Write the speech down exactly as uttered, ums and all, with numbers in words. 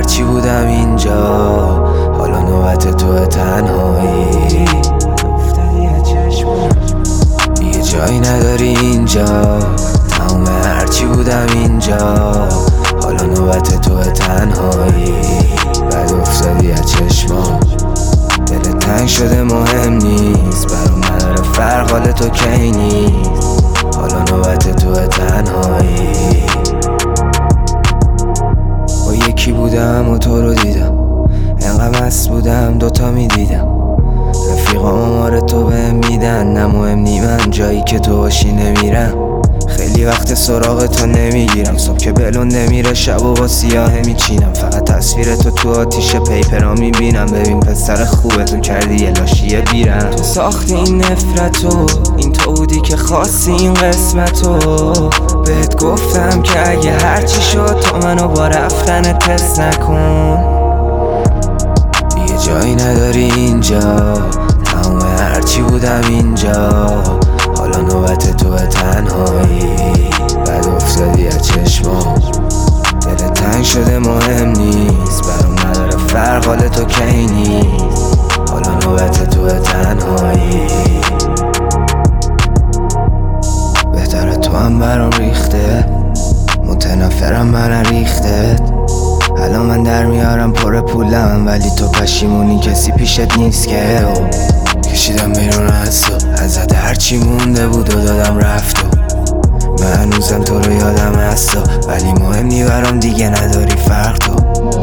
هرچی بودم اینجا، حالا نوبت تو تنهایی. دیگه جایی نداری اینجا، تموم هرچی بودم اینجا، حالا نوبت تو تنهایی. بعد افتادی از چشمام، دل تنگ شده مهم نیست، برام نداره فرق حال تو کی نیست، حالا نوبت تو تنهایی. با یکی بودم و تو رو دیدم، انقدر مست بودم دوتا میدیدم، رفیقام آمار تو بهم میدن، نه مهم نی من جایی که تو باشی نمیرم. خیلی وقت سراغ تو نمیگیرم، صبح که بلون نمیره شب و با سیاه میچینم، فقط تصویر تو تو آتیش پیپرا میبینم. ببین پسر خوبه تو کردی یه لاشیه بیرم، تو ساختی این نفرتو، این تو بودی که خواستی این قسمتو. بهت گفتم که اگه هرچی شد تو منو با رفتن تست نکن. دیگه جایی نداری اینجا، تموم هرچی بودم اینجا، حالا نوبت تو تنهایی. بعد افتادی از چشمام، دل تنگ شده مهم نیست، برام نداره فرق حال تو کی نیست، حالا نوبت تو تنهایی. بهتره تو هم برام ریخته، متنفرم من ریخته. الان من در میارم پر پولم، ولی تو پشیمونی کسی پیشت نیست که. کشیدم بیرون از تو، ازت هرچی مونده بود و دادم رفت و من هنوزم تو رو یادم هست، ولی مهم نی برام دیگه نداری فرق تو.